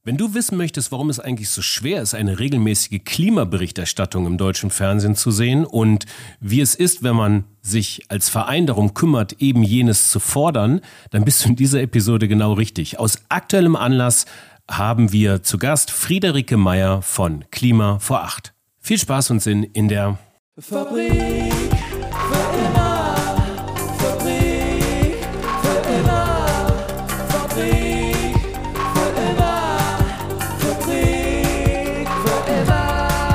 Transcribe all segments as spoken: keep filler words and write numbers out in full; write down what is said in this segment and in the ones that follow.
Wenn du wissen möchtest, warum es eigentlich so schwer ist, eine regelmäßige Klimaberichterstattung im deutschen Fernsehen zu sehen und wie es ist, wenn man sich als Verein darum kümmert, eben jenes zu fordern, dann bist du in dieser Episode genau richtig. Aus aktuellem Anlass haben wir zu Gast Friederike Meier von Klima vor acht. Viel Spaß und Sinn in der Fabrik für immer, Fabrik für immer, Fabrik für immer, Fabrik für immer.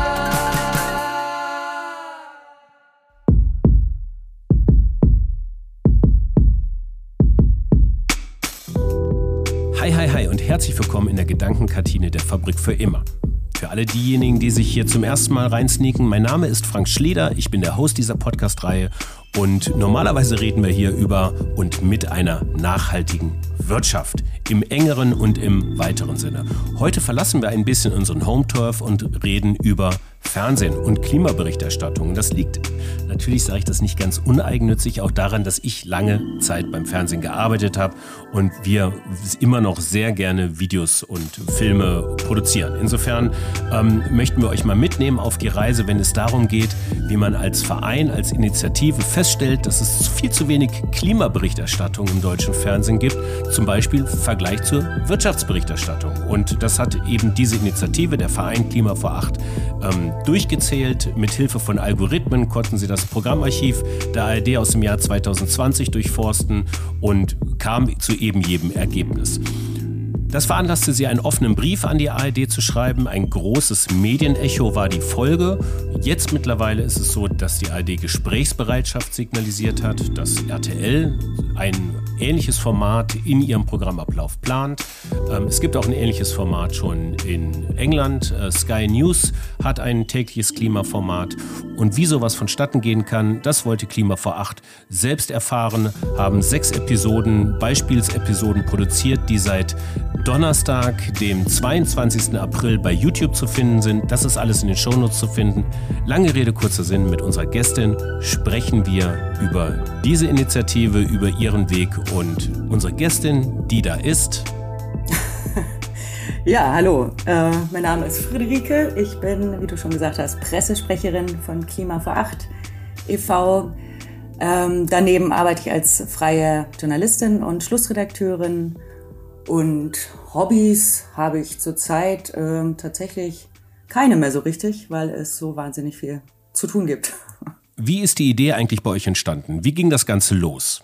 Hi, hi, hi und herzlich willkommen in der Gedankenkantine der Fabrik für immer. Für alle diejenigen, die sich hier zum ersten Mal reinsneaken, mein Name ist Frank Schleder, ich bin der Host dieser Podcast-Reihe und normalerweise reden wir hier über und mit einer nachhaltigen Wirtschaft im engeren und im weiteren Sinne. Heute verlassen wir ein bisschen unseren Home-Turf und reden über Fernsehen und Klimaberichterstattung. Das liegt, natürlich sage ich das nicht ganz uneigennützig, auch daran, dass ich lange Zeit beim Fernsehen gearbeitet habe und wir immer noch sehr gerne Videos und Filme produzieren. Insofern ähm, möchten wir euch mal mitnehmen auf die Reise, wenn es darum geht, wie man als Verein, als Initiative feststellt, dass es viel zu wenig Klimaberichterstattung im deutschen Fernsehen gibt, zum Beispiel im Vergleich zur Wirtschaftsberichterstattung. Und das hat eben diese Initiative, der Verein Klima vor acht, ähm, durchgezählt. Mit Hilfe von Algorithmen konnten sie das Programmarchiv der A R D aus dem Jahr zwanzig zwanzig durchforsten und kam zu eben jedem Ergebnis. Das veranlasste sie, einen offenen Brief an die A R D zu schreiben. Ein großes Medienecho war die Folge. Jetzt mittlerweile ist es so, dass die A R D Gesprächsbereitschaft signalisiert hat, dass R T L ein ähnliches Format in ihrem Programmablauf plant. Ähm, es gibt auch ein ähnliches Format schon in England. Äh, Sky News hat ein tägliches Klimaformat. Und wie sowas vonstatten gehen kann, das wollte Klima vor acht selbst erfahren, haben sechs Episoden, Beispielsepisoden produziert, die seit Donnerstag, dem zweiundzwanzigsten April bei YouTube zu finden sind. Das ist alles in den Shownotes zu finden. Lange Rede, kurzer Sinn, mit unserer Gästin sprechen wir über diese Initiative, über ihren Weg und unsere Gästin, die da ist. Ja, hallo, äh, mein Name ist Friederike. Ich bin, wie du schon gesagt hast, Pressesprecherin von Klima vor acht e V Ähm, daneben arbeite ich als freie Journalistin und Schlussredakteurin. Und Hobbys habe ich zurzeit ähm, tatsächlich keine mehr so richtig, weil es so wahnsinnig viel zu tun gibt. Wie ist die Idee eigentlich bei euch entstanden? Wie ging das Ganze los?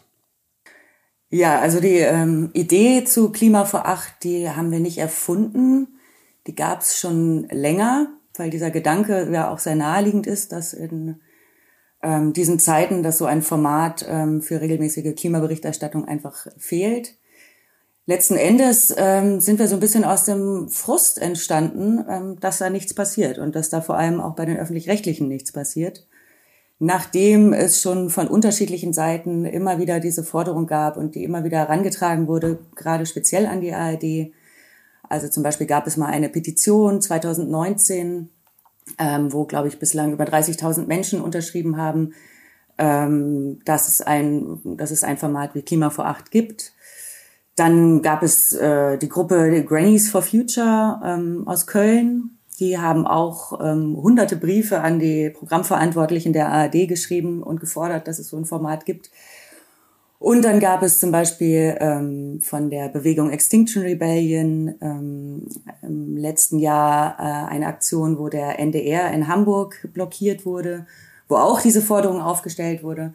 Ja, also die ähm, Idee zu Klima vor acht, die haben wir nicht erfunden. Die gab es schon länger, weil dieser Gedanke ja auch sehr naheliegend ist, dass in ähm, diesen Zeiten, dass so ein Format ähm, für regelmäßige Klimaberichterstattung einfach fehlt. Letzten Endes ähm, sind wir so ein bisschen aus dem Frust entstanden, ähm, dass da nichts passiert und dass da vor allem auch bei den Öffentlich-Rechtlichen nichts passiert. Nachdem es schon von unterschiedlichen Seiten immer wieder diese Forderung gab und die immer wieder herangetragen wurde, gerade speziell an die A R D. Also zum Beispiel gab es mal eine Petition zwanzig neunzehn, ähm, wo, glaube ich, bislang über dreißigtausend Menschen unterschrieben haben, ähm, dass es ein, dass es ein Format wie Klima vor acht gibt. Dann gab es äh, die Gruppe Grannies for Future ähm, aus Köln. Die haben auch ähm, hunderte Briefe an die Programmverantwortlichen der A R D geschrieben und gefordert, dass es so ein Format gibt. Und dann gab es zum Beispiel ähm, von der Bewegung Extinction Rebellion ähm, im letzten Jahr äh, eine Aktion, wo der N D R in Hamburg blockiert wurde, wo auch diese Forderung aufgestellt wurde.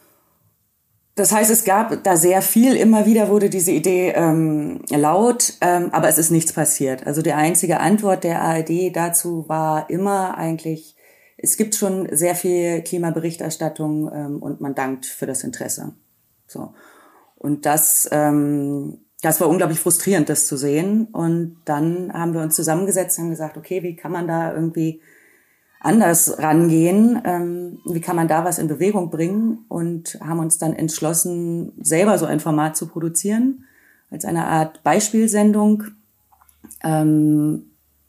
Das heißt, es gab da sehr viel, immer wieder wurde diese Idee ähm, laut, ähm, aber es ist nichts passiert. Also die einzige Antwort der A R D dazu war immer eigentlich, es gibt schon sehr viel Klimaberichterstattung ähm, und man dankt für das Interesse. So. Und das, ähm, das war unglaublich frustrierend, das zu sehen. Und dann haben wir uns zusammengesetzt und haben gesagt, okay, wie kann man da irgendwie anders rangehen, ähm, wie kann man da was in Bewegung bringen, und haben uns dann entschlossen, selber so ein Format zu produzieren, als eine Art Beispielsendung, ähm,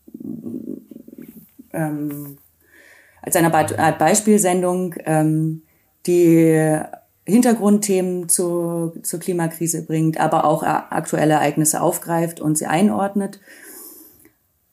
ähm, als eine Art Beispielsendung, ähm, die Hintergrundthemen zu, zur Klimakrise bringt, aber auch aktuelle Ereignisse aufgreift und sie einordnet.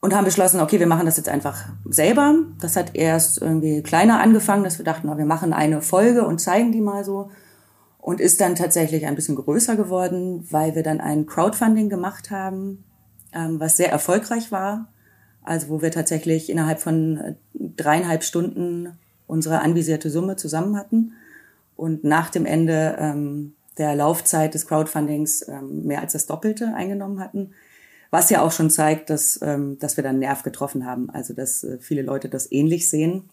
und haben beschlossen, okay, wir machen das jetzt einfach selber. Das hat erst irgendwie kleiner angefangen, dass wir dachten, oh, wir machen eine Folge und zeigen die mal so. Und ist dann tatsächlich ein bisschen größer geworden, weil wir dann ein Crowdfunding gemacht haben, ähm, was sehr erfolgreich war. Also wo wir tatsächlich innerhalb von dreieinhalb Stunden unsere anvisierte Summe zusammen hatten und nach dem Ende ähm, der Laufzeit des Crowdfundings ähm, mehr als das Doppelte eingenommen hatten. Was ja auch schon zeigt, dass, ähm, dass wir dann einen Nerv getroffen haben, also dass äh, viele Leute das ähnlich sehen.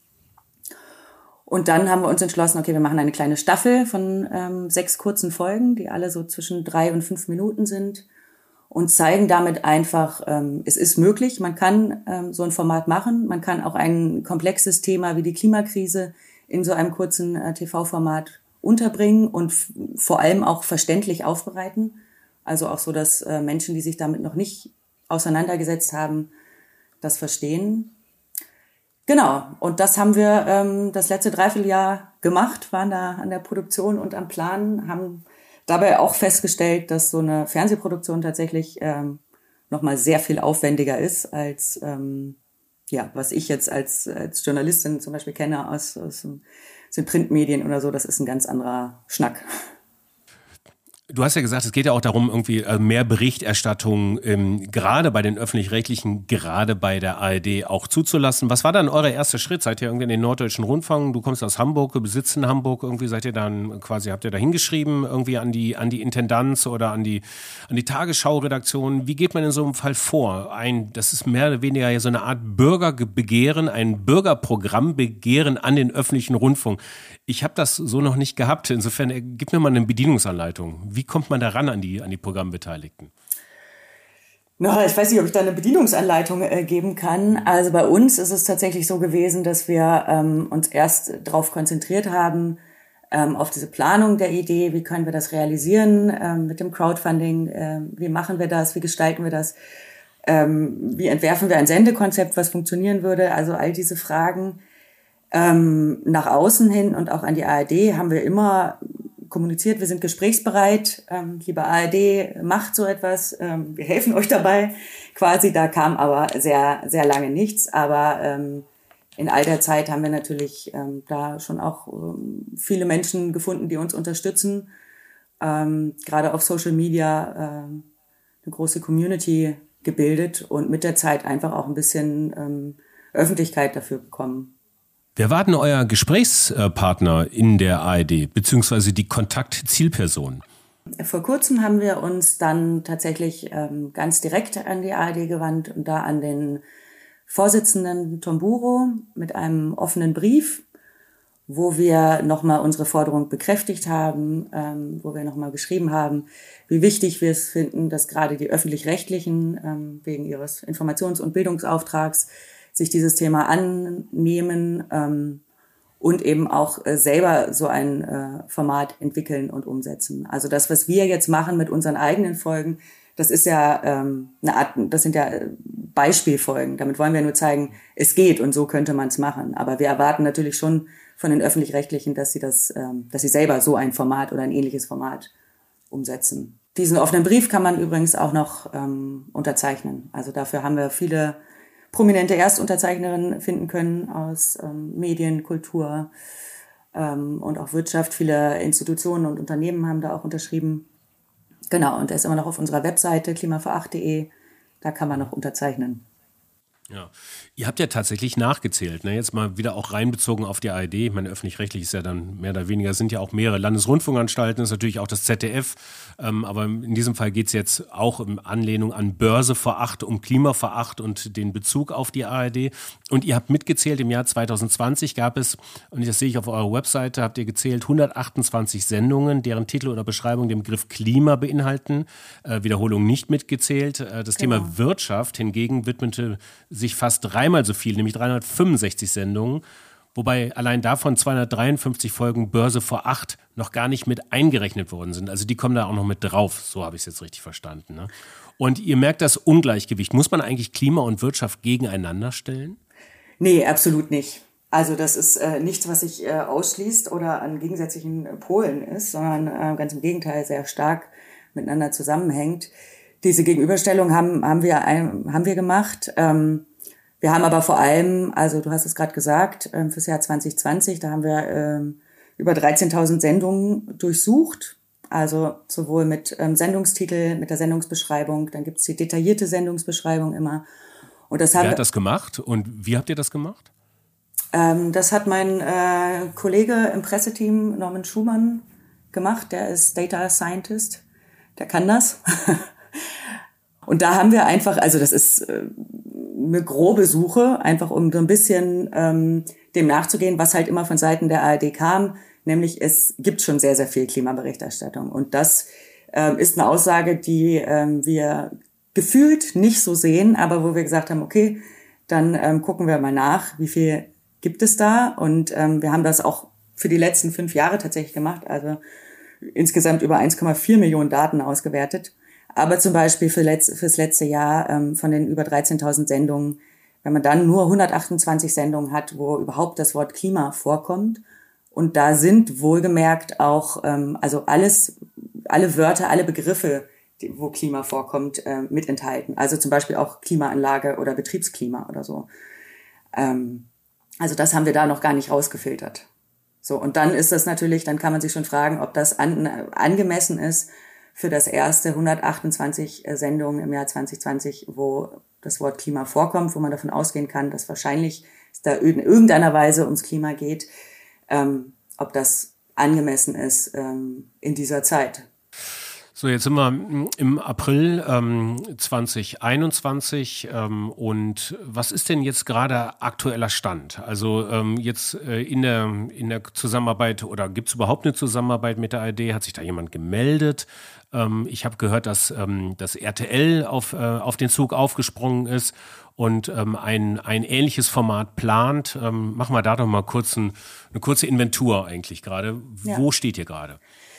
Und dann haben wir uns entschlossen, okay, wir machen eine kleine Staffel von ähm, sechs kurzen Folgen, die alle so zwischen drei und fünf Minuten sind und zeigen damit einfach, ähm, es ist möglich, man kann ähm, so ein Format machen, man kann auch ein komplexes Thema wie die Klimakrise in so einem kurzen äh, T V-Format unterbringen und f- vor allem auch verständlich aufbereiten. Also auch so, dass äh, Menschen, die sich damit noch nicht auseinandergesetzt haben, das verstehen. Genau, und das haben wir ähm, das letzte Dreivierteljahr gemacht, waren da an der Produktion und am Plan, haben dabei auch festgestellt, dass so eine Fernsehproduktion tatsächlich ähm, nochmal sehr viel aufwendiger ist, als ähm, ja, was ich jetzt als, als Journalistin zum Beispiel kenne aus, aus, aus den Printmedien oder so. Das ist ein ganz anderer Schnack. Du hast ja gesagt, es geht ja auch darum, irgendwie mehr Berichterstattung ähm, gerade bei den Öffentlich-Rechtlichen, gerade bei der A R D auch zuzulassen. Was war dann euer erster Schritt? Seid ihr irgendwie in den Norddeutschen Rundfunk? Du kommst aus Hamburg, du besitzt in Hamburg. Irgendwie seid ihr dann quasi, habt ihr da hingeschrieben, irgendwie an die, an die Intendanz oder an die, an die Tagesschau-Redaktion? Wie geht man in so einem Fall vor? Ein, das ist mehr oder weniger so eine Art Bürgerbegehren, ein Bürgerprogrammbegehren an den öffentlichen Rundfunk. Ich habe das so noch nicht gehabt. Insofern, äh, gib mir mal eine Bedienungsanleitung. Wie kommt man da ran an die, an die Programmbeteiligten? Na, ich weiß nicht, ob ich da eine Bedienungsanleitung äh, geben kann. Also bei uns ist es tatsächlich so gewesen, dass wir ähm, uns erst darauf konzentriert haben, ähm, auf diese Planung der Idee, wie können wir das realisieren ähm, mit dem Crowdfunding, äh, wie machen wir das, wie gestalten wir das, ähm, wie entwerfen wir ein Sendekonzept, was funktionieren würde, also all diese Fragen. Ähm, nach außen hin und auch an die A R D haben wir immer kommuniziert, wir sind gesprächsbereit, ähm, liebe A R D, macht so etwas, ähm, wir helfen euch dabei. Quasi, da kam aber sehr, sehr lange nichts, aber ähm, in all der Zeit haben wir natürlich ähm, da schon auch ähm, viele Menschen gefunden, die uns unterstützen, ähm, gerade auf Social Media ähm, eine große Community gebildet und mit der Zeit einfach auch ein bisschen ähm, Öffentlichkeit dafür bekommen. Wer war denn euer Gesprächspartner in der A R D, beziehungsweise die Kontaktzielperson? Vor kurzem haben wir uns dann tatsächlich ähm, ganz direkt an die A R D gewandt und da an den Vorsitzenden Tomburo mit einem offenen Brief, wo wir nochmal unsere Forderung bekräftigt haben, ähm, wo wir nochmal geschrieben haben, wie wichtig wir es finden, dass gerade die Öffentlich-Rechtlichen ähm, wegen ihres Informations- und Bildungsauftrags sich dieses Thema annehmen ähm, und eben auch äh, selber so ein äh, Format entwickeln und umsetzen. Also das, was wir jetzt machen mit unseren eigenen Folgen, das ist ja ähm, eine Art, das sind ja Beispielfolgen. Damit wollen wir nur zeigen, es geht und so könnte man es machen. Aber wir erwarten natürlich schon von den Öffentlich-Rechtlichen, dass sie das, ähm, dass sie selber so ein Format oder ein ähnliches Format umsetzen. Diesen offenen Brief kann man übrigens auch noch ähm, unterzeichnen. Also dafür haben wir viele prominente Erstunterzeichnerinnen finden können aus ähm, Medien, Kultur ähm, und auch Wirtschaft. Viele Institutionen und Unternehmen haben da auch unterschrieben. Genau, und der ist immer noch auf unserer Webseite klima vor acht punkt de. Da kann man noch unterzeichnen. Ja, ihr habt ja tatsächlich nachgezählt, ne? Jetzt mal wieder auch reinbezogen auf die A R D. Ich meine, öffentlich-rechtlich ist ja dann mehr oder weniger, sind ja auch mehrere Landesrundfunkanstalten, ist natürlich auch das Z D F. Ähm, aber in diesem Fall geht es jetzt auch in Anlehnung an Börse vor acht, um Klima vor acht und den Bezug auf die A R D. Und ihr habt mitgezählt, im Jahr zwanzig zwanzig gab es, und das sehe ich auf eurer Webseite, habt ihr gezählt, hundertachtundzwanzig Sendungen, deren Titel oder Beschreibung den Begriff Klima beinhalten. Äh, Wiederholung nicht mitgezählt. Äh, das genau. Thema Wirtschaft hingegen widmete sich fast dreimal so viel, nämlich dreihundertfünfundsechzig Sendungen, wobei allein davon zweihundertdreiundfünfzig Folgen Börse vor acht noch gar nicht mit eingerechnet worden sind. Also die kommen da auch noch mit drauf, so habe ich es jetzt richtig verstanden. Ne? Und ihr merkt das Ungleichgewicht. Muss man eigentlich Klima und Wirtschaft gegeneinander stellen? Nee, absolut nicht. Also das ist äh, nichts, was sich äh, ausschließt oder an gegensätzlichen Polen ist, sondern äh, ganz im Gegenteil sehr stark miteinander zusammenhängt. diese Gegenüberstellung haben, haben wir, ein, haben wir gemacht. Ähm, wir haben aber vor allem, also du hast es gerade gesagt, ähm, fürs Jahr zwanzig zwanzig, da haben wir ähm, über dreizehntausend Sendungen durchsucht. Also sowohl mit ähm, Sendungstitel, mit der Sendungsbeschreibung, dann gibt's die detaillierte Sendungsbeschreibung immer. Und das haben Wer hat das gemacht und wie habt ihr das gemacht? Ähm, das hat mein äh, Kollege im Presseteam, Norman Schumann, gemacht. Der ist Data Scientist, der kann das. Und da haben wir einfach, also das ist äh, eine grobe Suche, einfach um so ein bisschen ähm, dem nachzugehen, was halt immer von Seiten der A R D kam, nämlich es gibt schon sehr, sehr viel Klimaberichterstattung. Und das ähm, ist eine Aussage, die ähm, wir gefühlt nicht so sehen, aber wo wir gesagt haben, okay, dann ähm, gucken wir mal nach, wie viel gibt es da. Und ähm, wir haben das auch für die letzten fünf Jahre tatsächlich gemacht, also insgesamt über eins Komma vier Millionen Daten ausgewertet. Aber zum Beispiel für letz- fürs letzte Jahr ähm, von den über dreizehntausend Sendungen, wenn man dann nur hundertachtundzwanzig Sendungen hat, wo überhaupt das Wort Klima vorkommt. Und da sind wohlgemerkt auch, ähm, also alles, alle Wörter, alle Begriffe, die, wo Klima vorkommt, äh, mit enthalten. Also zum Beispiel auch Klimaanlage oder Betriebsklima oder so. Ähm, also das haben wir da noch gar nicht rausgefiltert. So, und dann ist das natürlich, dann kann man sich schon fragen, ob das an, angemessen ist für das erste hundertachtundzwanzig Sendungen im Jahr zwanzig zwanzig, wo das Wort Klima vorkommt, wo man davon ausgehen kann, dass wahrscheinlich es da in irgendeiner Weise ums Klima geht, ähm, ob das angemessen ist ähm, in dieser Zeit. So, jetzt sind wir im April ähm, zwanzig einundzwanzig ähm, und was ist denn jetzt gerade aktueller Stand? Also ähm, jetzt äh, in der in der Zusammenarbeit oder gibt es überhaupt eine Zusammenarbeit mit der A R D? Hat sich da jemand gemeldet? Ähm, ich habe gehört, dass ähm, das R T L auf äh, auf den Zug aufgesprungen ist und ähm, ein ein ähnliches Format plant. Ähm, machen wir da doch mal kurz ein, eine kurze Inventur eigentlich gerade. Ja. Wo steht ihr gerade?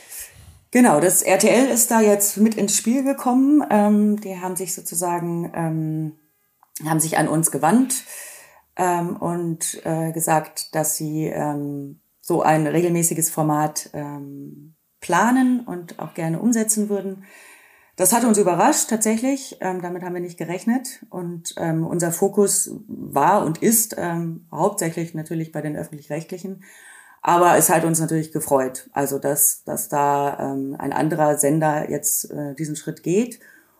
Genau, das R T L ist da jetzt mit ins Spiel gekommen. Ähm, die haben sich sozusagen, ähm, haben sich an uns gewandt ähm, und äh, gesagt, dass sie ähm, so ein regelmäßiges Format ähm, planen und auch gerne umsetzen würden. Das hat uns überrascht tatsächlich, ähm, damit haben wir nicht gerechnet. Und ähm, unser Fokus war und ist ähm, hauptsächlich natürlich bei den Öffentlich-Rechtlichen. Aber es hat uns natürlich gefreut, also dass dass da ähm, ein anderer Sender jetzt äh, diesen Schritt geht.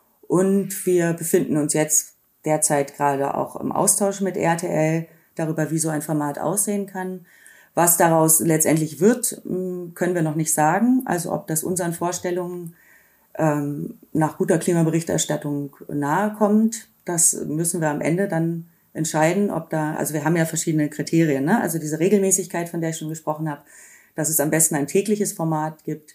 Und wir befinden uns jetzt derzeit gerade auch im Austausch mit R T L darüber, wie so ein Format aussehen kann. Was daraus letztendlich wird, mh, können wir noch nicht sagen. Also ob das unseren Vorstellungen ähm, nach guter Klimaberichterstattung nahe kommt, das müssen wir am Ende dann entscheiden, ob da, also wir haben ja verschiedene Kriterien, ne? Also diese Regelmäßigkeit, von der ich schon gesprochen habe, dass es am besten ein tägliches Format gibt,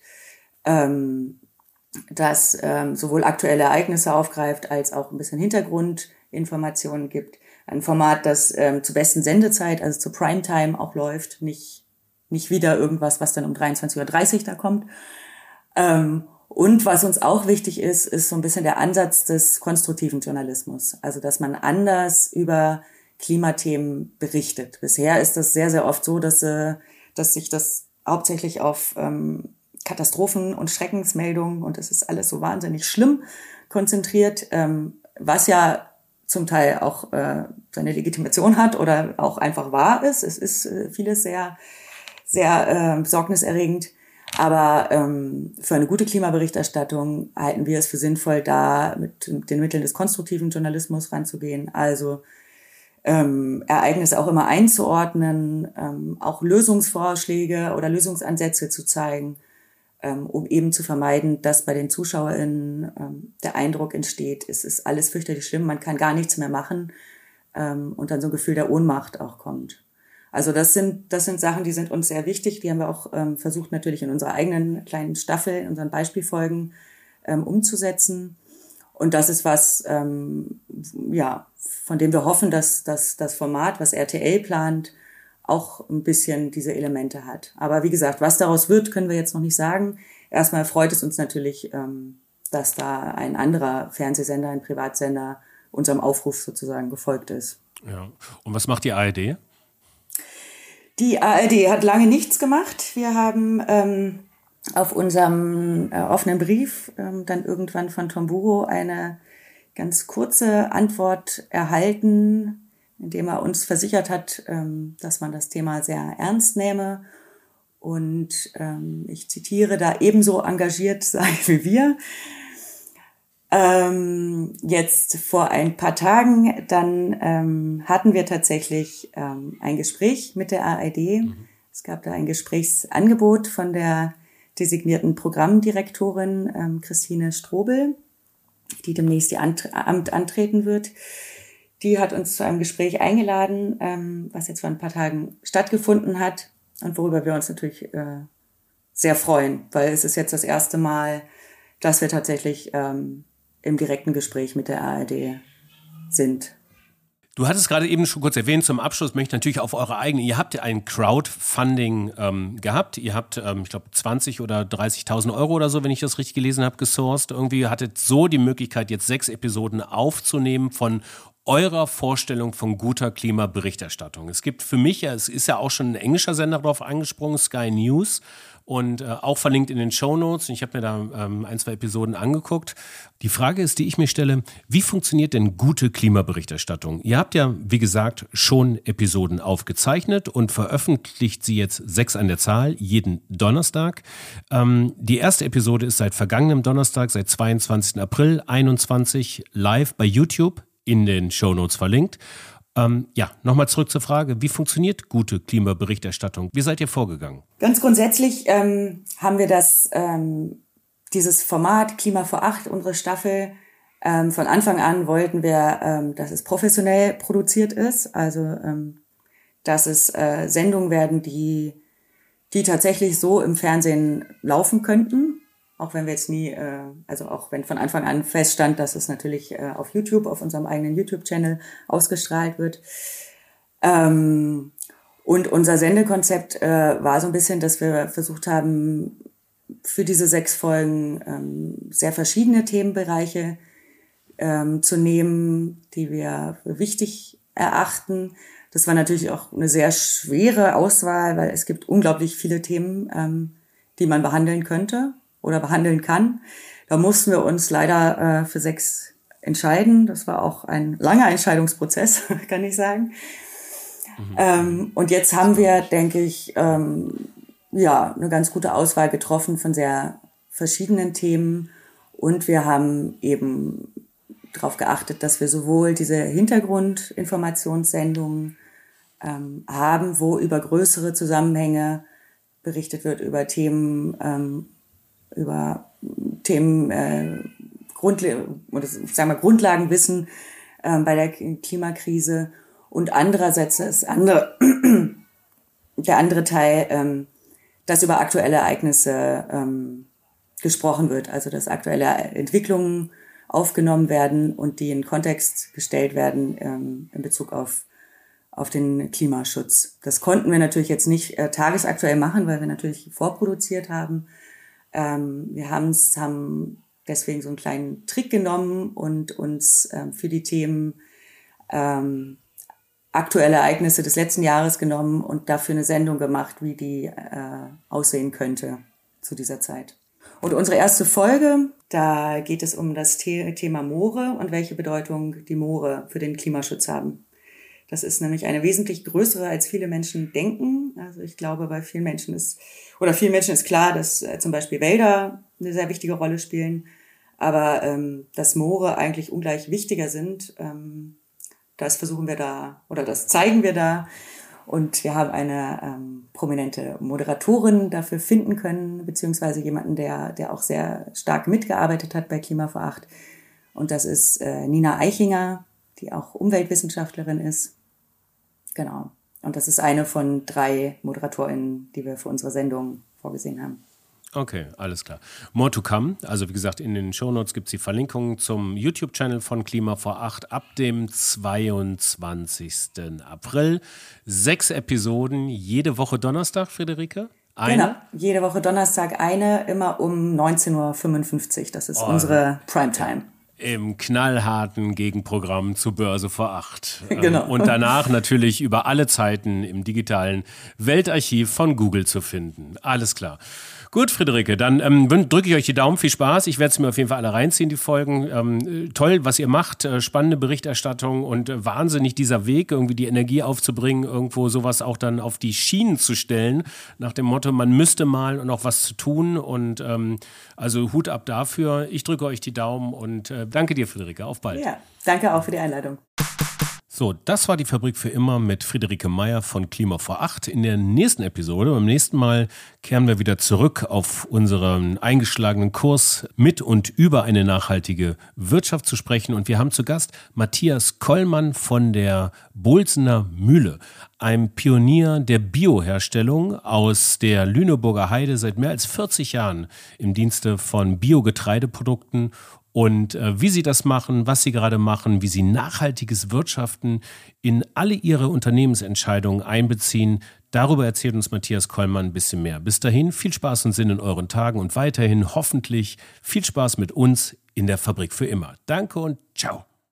ähm, das ähm, sowohl aktuelle Ereignisse aufgreift, als auch ein bisschen Hintergrundinformationen gibt. Ein Format, das ähm, zur besten Sendezeit, also zur Primetime auch läuft, nicht nicht wieder irgendwas, was dann um dreiundzwanzig Uhr dreißig da kommt. Ähm, Und was uns auch wichtig ist, ist so ein bisschen der Ansatz des konstruktiven Journalismus. Also, dass man anders über Klimathemen berichtet. Bisher ist das sehr, sehr oft so, dass, äh, dass sich das hauptsächlich auf ähm, Katastrophen und Schreckensmeldungen und es ist alles so wahnsinnig schlimm konzentriert, ähm, was ja zum Teil auch äh, seine Legitimation hat oder auch einfach wahr ist. Es ist äh, vieles sehr, sehr äh, besorgniserregend. Aber ähm, für eine gute Klimaberichterstattung halten wir es für sinnvoll, da mit, mit den Mitteln des konstruktiven Journalismus ranzugehen. Also ähm, Ereignisse auch immer einzuordnen, ähm, auch Lösungsvorschläge oder Lösungsansätze zu zeigen, ähm, um eben zu vermeiden, dass bei den ZuschauerInnen ähm, der Eindruck entsteht, es ist alles fürchterlich schlimm, man kann gar nichts mehr machen ähm, und dann so ein Gefühl der Ohnmacht auch kommt. Also das sind das sind Sachen, die sind uns sehr wichtig. Die haben wir auch ähm, versucht natürlich in unserer eigenen kleinen Staffel, in unseren Beispielfolgen ähm, umzusetzen. Und das ist was, ähm, ja, von dem wir hoffen, dass, dass das Format, was R T L plant, auch ein bisschen diese Elemente hat. Aber wie gesagt, was daraus wird, können wir jetzt noch nicht sagen. Erstmal freut es uns natürlich, ähm, dass da ein anderer Fernsehsender, ein Privatsender unserem Aufruf sozusagen gefolgt ist. Ja. Und was macht die A R D? Die A R D hat lange nichts gemacht. Wir haben ähm, auf unserem äh, offenen Brief ähm, dann irgendwann von Tomburo eine ganz kurze Antwort erhalten, indem er uns versichert hat, ähm, dass man das Thema sehr ernst nehme und ähm, ich zitiere, da ebenso engagiert sei wie wir. Ähm, jetzt vor ein paar Tagen, dann ähm, hatten wir tatsächlich ähm, ein Gespräch mit der A R D. Mhm. Es gab da ein Gesprächsangebot von der designierten Programmdirektorin ähm, Christine Strobel, die demnächst ihr Ant- Amt antreten wird. Die hat uns zu einem Gespräch eingeladen, ähm, was jetzt vor ein paar Tagen stattgefunden hat und worüber wir uns natürlich äh, sehr freuen, weil es ist jetzt das erste Mal, dass wir tatsächlich ähm, im direkten Gespräch mit der A R D sind. Du hattest gerade eben schon kurz erwähnt, zum Abschluss möchte ich natürlich auf eure eigene, ihr habt ja ein Crowdfunding ähm, gehabt, ihr habt, ähm, ich glaube, zwanzig oder dreißigtausend Euro oder so, wenn ich das richtig gelesen habe, gesourced. Irgendwie hattet so die Möglichkeit, jetzt sechs Episoden aufzunehmen von eurer Vorstellung von guter Klimaberichterstattung. Es gibt für mich, ja, es ist ja auch schon ein englischer Sender drauf angesprungen, Sky News, und äh, auch verlinkt in den Shownotes. Ich habe mir da ähm, ein, zwei Episoden angeguckt. Die Frage ist, die ich mir stelle, wie funktioniert denn gute Klimaberichterstattung? Ihr habt ja, wie gesagt, schon Episoden aufgezeichnet und veröffentlicht sie jetzt sechs an der Zahl, jeden Donnerstag. Ähm, die erste Episode ist seit vergangenem Donnerstag, seit zweiundzwanzigsten April einundzwanzig live bei YouTube, in den Shownotes verlinkt. Ähm, ja, nochmal zurück zur Frage, wie funktioniert gute Klimaberichterstattung? Wie seid ihr vorgegangen? Ganz grundsätzlich ähm, haben wir das, ähm, dieses Format Klima vor acht, unsere Staffel, ähm, von Anfang an wollten wir, ähm, dass es professionell produziert ist, also ähm, dass es äh, Sendungen werden, die, die tatsächlich so im Fernsehen laufen könnten. Auch wenn wir jetzt nie, äh, also auch wenn von Anfang an feststand, dass es natürlich äh, auf YouTube, auf unserem eigenen YouTube-Channel ausgestrahlt wird. Ähm, und unser Sendekonzept äh, war so ein bisschen, dass wir versucht haben, für diese sechs Folgen ähm, sehr verschiedene Themenbereiche ähm, zu nehmen, die wir für wichtig erachten. Das war natürlich auch eine sehr schwere Auswahl, weil es gibt unglaublich viele Themen, ähm, die man behandeln könnte oder behandeln kann. Da mussten wir uns leider äh, für sechs entscheiden. Das war auch ein langer Entscheidungsprozess, kann ich sagen. Mhm. Ähm, und jetzt haben wir, denke ich, ähm, ja, eine ganz gute Auswahl getroffen von sehr verschiedenen Themen. Und wir haben eben darauf geachtet, dass wir sowohl diese Hintergrundinformationssendungen ähm, haben, wo über größere Zusammenhänge berichtet wird, über Themen, ähm, über Themen, äh, Grundle- oder sagen wir Grundlagenwissen äh, bei der Klimakrise, und andererseits ist andere, der andere Teil, ähm, dass über aktuelle Ereignisse ähm, gesprochen wird, also dass aktuelle Entwicklungen aufgenommen werden und die in Kontext gestellt werden ähm, in Bezug auf auf den Klimaschutz. Das konnten wir natürlich jetzt nicht äh, tagesaktuell machen, weil wir natürlich vorproduziert haben. Ähm, wir haben's, haben deswegen so einen kleinen Trick genommen und uns ähm, für die Themen ähm, aktuelle Ereignisse des letzten Jahres genommen und dafür eine Sendung gemacht, wie die äh, aussehen könnte zu dieser Zeit. Und unsere erste Folge, da geht es um das The- Thema Moore und welche Bedeutung die Moore für den Klimaschutz haben. Das ist nämlich eine wesentlich größere, als viele Menschen denken. Also ich glaube, bei vielen Menschen ist, oder vielen Menschen ist klar, dass äh, zum Beispiel Wälder eine sehr wichtige Rolle spielen, aber ähm, dass Moore eigentlich ungleich wichtiger sind, ähm, das versuchen wir da, oder das zeigen wir da. Und wir haben eine ähm, prominente Moderatorin dafür finden können, beziehungsweise jemanden, der, der auch sehr stark mitgearbeitet hat bei Klima vor acht. Und das ist äh, Nina Eichinger, die auch Umweltwissenschaftlerin ist. Genau. Und das ist eine von drei ModeratorInnen, die wir für unsere Sendung vorgesehen haben. Okay, alles klar. More to come. Also wie gesagt, in den Shownotes gibt es die Verlinkung zum YouTube-Channel von Klima vor acht ab dem zweiundzwanzigsten April. Sechs Episoden, jede Woche Donnerstag, Friederike? Eine? Genau, jede Woche Donnerstag eine, immer um neunzehn Uhr fünfundfünfzig. Das ist oh, unsere Primetime. im knallharten Gegenprogramm zu Börse vor acht. Genau. Und danach natürlich über alle Zeiten im digitalen Weltarchiv von Google zu finden. Alles klar. Gut, Friederike, dann ähm, drücke ich euch die Daumen. Viel Spaß. Ich werde es mir auf jeden Fall alle reinziehen, die Folgen. Ähm, toll, was ihr macht. Äh, spannende Berichterstattung und äh, wahnsinnig dieser Weg, irgendwie die Energie aufzubringen, irgendwo sowas auch dann auf die Schienen zu stellen, nach dem Motto, man müsste mal und auch was zu tun. Und ähm, also Hut ab dafür. Ich drücke euch die Daumen und äh, danke dir, Friederike. Auf bald. Ja, danke auch für die Einladung. So, das war die Fabrik für immer mit Friederike Meyer von Klima vor acht. In der nächsten Episode, beim nächsten Mal, kehren wir wieder zurück auf unseren eingeschlagenen Kurs mit und über eine nachhaltige Wirtschaft zu sprechen. Und wir haben zu Gast Matthias Kollmann von der Bohlsener Mühle, einem Pionier der Bioherstellung aus der Lüneburger Heide, seit mehr als vierzig Jahren im Dienste von Biogetreideprodukten. Und äh, wie sie das machen, was sie gerade machen, wie sie nachhaltiges Wirtschaften in alle ihre Unternehmensentscheidungen einbeziehen, darüber erzählt uns Matthias Kollmann ein bisschen mehr. Bis dahin viel Spaß und Sinn in euren Tagen und weiterhin hoffentlich viel Spaß mit uns in der Fabrik für immer. Danke und ciao.